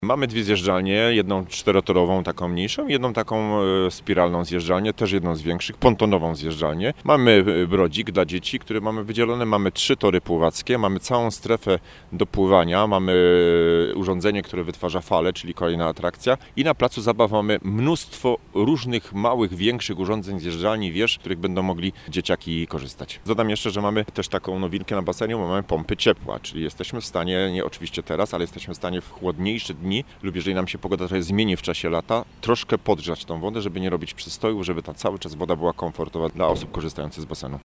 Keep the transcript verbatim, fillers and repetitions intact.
Mamy dwie zjeżdżalnie, jedną czterotorową, taką mniejszą, jedną taką e, spiralną zjeżdżalnię, też jedną z większych, pontonową zjeżdżalnię. Mamy e, brodzik dla dzieci, który mamy wydzielony, mamy trzy tory pływackie, mamy całą strefę do pływania, mamy e, urządzenie, które wytwarza fale, czyli kolejna atrakcja i na placu zabaw mamy mnóstwo różnych małych, większych urządzeń, zjeżdżalni, wież, z których będą mogli dzieciaki korzystać. Dodam jeszcze, że mamy też taką nowinkę na basenie, bo mamy pompy ciepła, czyli jesteśmy w stanie, nie oczywiście teraz, ale jesteśmy w stanie w chłodniejsze dni lub jeżeli nam się pogoda trochę zmieni w czasie lata, troszkę podgrzać tą wodę, żeby nie robić przystoju, żeby ta cały czas woda była komfortowa dla osób korzystających z basenu.